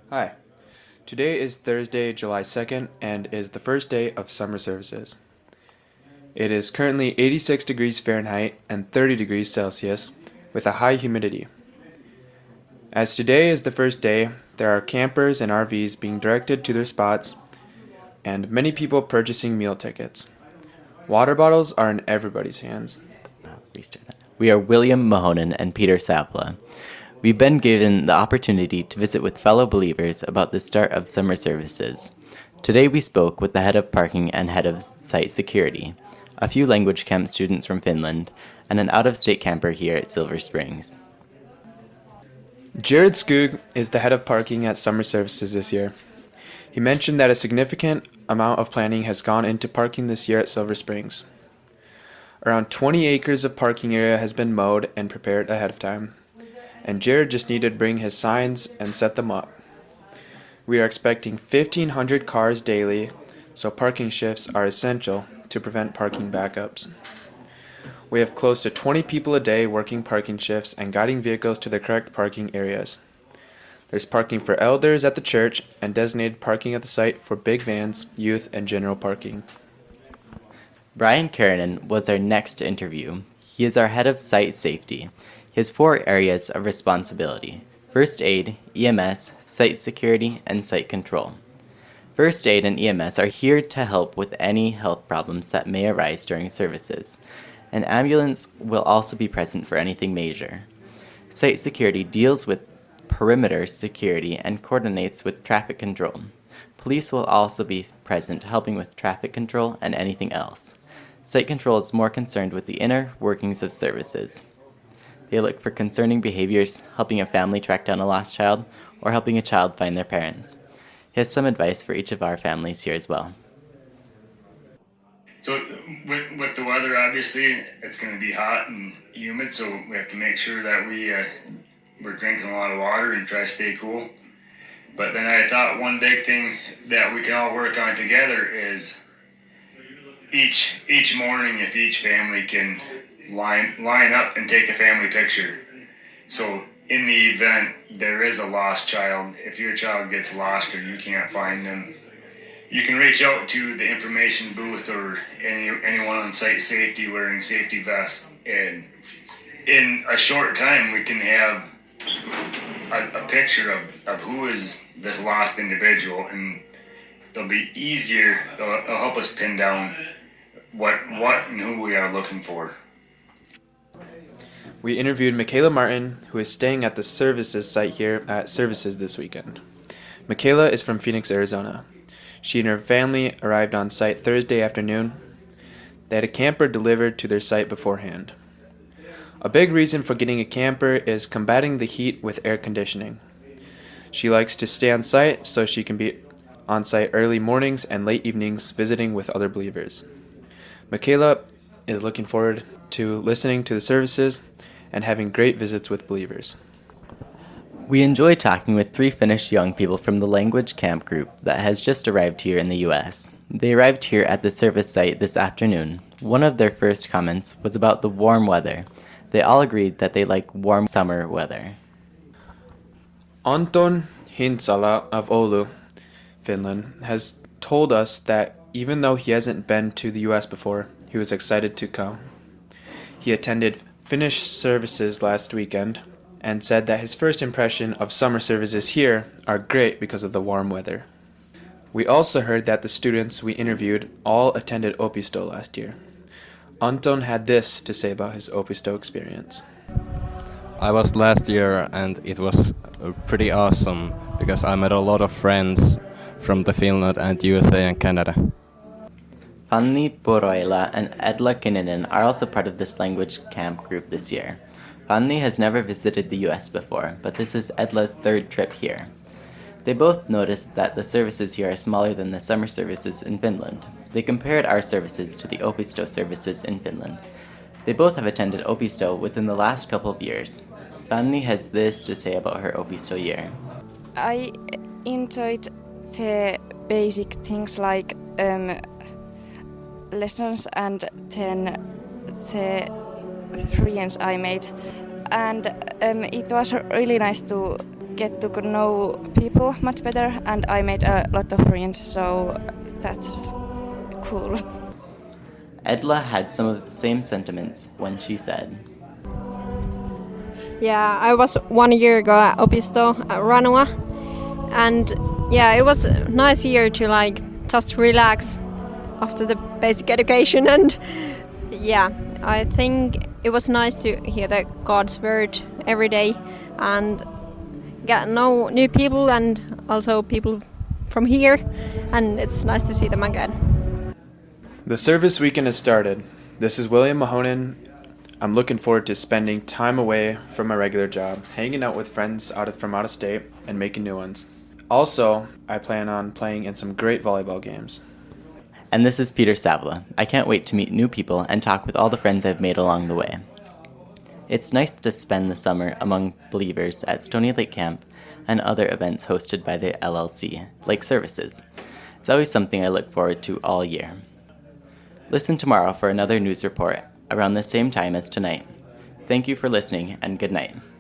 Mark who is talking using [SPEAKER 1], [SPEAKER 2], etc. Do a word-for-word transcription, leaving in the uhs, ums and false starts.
[SPEAKER 1] Hi. Today is Thursday, July second, and is the first day of summer services. It is currently eighty-six degrees Fahrenheit and thirty degrees Celsius, with a high humidity. As today is the first day, there are campers and R Vs being directed to their spots, and many people purchasing meal tickets. Water bottles are in everybody's hands.
[SPEAKER 2] We are William Mahonen and Peter Sapla. We've been given the opportunity to visit with fellow believers about the start of summer services. Today we spoke with the head of parking and head of site security, a few language camp students from Finland, and an out-of-state camper here at Silver Springs.
[SPEAKER 1] Jared Skoog is the head of parking at summer services this year. He mentioned that a significant amount of planning has gone into parking this year at Silver Springs. Around twenty acres of parking area has been mowed and prepared ahead of time, and Jared just needed to bring his signs and set them up. We are expecting fifteen hundred cars daily, so parking shifts are essential to prevent parking backups. We have close to twenty people a day working parking shifts and guiding vehicles to the correct parking areas. There's parking for elders at the church and designated parking at the site for big vans, youth, and general parking.
[SPEAKER 2] Brian Karanen was our next interview. He is our head of site safety. He has four areas of responsibility: first aid, E M S, site security, and site control. First aid and E M S are here to help with any health problems that may arise during services. An ambulance will also be present for anything major. Site security deals with perimeter security and coordinates with traffic control. Police will also be present helping with traffic control and anything else. Site control is more concerned with the inner workings of services. They look for concerning behaviors, helping a family track down a lost child, or helping a child find their parents. He has some advice for each of our families here as well.
[SPEAKER 3] So with, with the weather, obviously, it's going to be hot and humid, so we have to make sure that we, uh, we're drinking a lot of water and try to stay cool. But then I thought one big thing that we can all work on together is each each morning, if each family can line line up and take a family picture. So in the event there is a lost child, if your child gets lost or you can't find them, you can reach out to the information booth or any anyone on site safety wearing safety vests, and in a short time we can have a, a picture of, of who is this lost individual, and it'll be easier, it'll, it'll help us pin down what what and who we are looking for.
[SPEAKER 1] We interviewed Michaela Martin, who is staying at the services site here at Services this weekend. Michaela is from Phoenix, Arizona. She and her family arrived on site Thursday afternoon. They had a camper delivered to their site beforehand. A big reason for getting a camper is combating the heat with air conditioning. She likes to stay on site so she can be on site early mornings and late evenings visiting with other believers. Michaela is looking forward to listening to the services and having great visits with believers.
[SPEAKER 2] We enjoy talking with three Finnish young people from the language camp group that has just arrived here in the U S. They arrived here at the service site this afternoon. One of their first comments was about the warm weather. They all agreed that they like warm summer weather.
[SPEAKER 1] Anton Hintsala of Oulu, Finland, has told us that even though he hasn't been to the U S before, he was excited to come. He attended Finnish services last weekend and said that his first impression of summer services here are great because of the warm weather. We also heard that the students we interviewed all attended Opisto last year. Anton had this to say about his Opisto experience.
[SPEAKER 4] I was last year and it was uh, pretty awesome because I met a lot of friends from the Finland and U S A and Canada.
[SPEAKER 2] Fanni Poroila and Edla Kininen are also part of this language camp group this year. Fanni has never visited the U S before, but this is Edla's third trip here. They both noticed that the services here are smaller than the summer services in Finland. They compared our services to the Opisto services in Finland. They both have attended Opisto within the last couple of years. Fanni has this to say about her Opisto year.
[SPEAKER 5] I enjoyed the basic things like um, lessons and then the friends I made. And um, it was really nice to get to know people much better, and I made a lot of friends, so that's cool.
[SPEAKER 2] Edla had some of the same sentiments when she said,
[SPEAKER 6] Yeah, I was one year ago at Opisto at Ranua, and yeah, it was a nice year to like just relax after the basic education, and yeah, I think it was nice to hear the God's word every day and get to know new people and also people from here, and it's nice to see them again.
[SPEAKER 1] The service weekend has started. This is William Mahonen. I'm looking forward to spending time away from my regular job, hanging out with friends out of, from out of state, and making new ones. Also, I plan on playing in some great volleyball games.
[SPEAKER 2] and this is Peter Savla. I can't wait to meet new people and talk with all the friends I've made along the way. It's nice to spend the summer among believers at Stony Lake Camp and other events hosted by the L L C, like services. It's always something I look forward to all year. Listen tomorrow for another news report around the same time as tonight. Thank you for listening, and good night.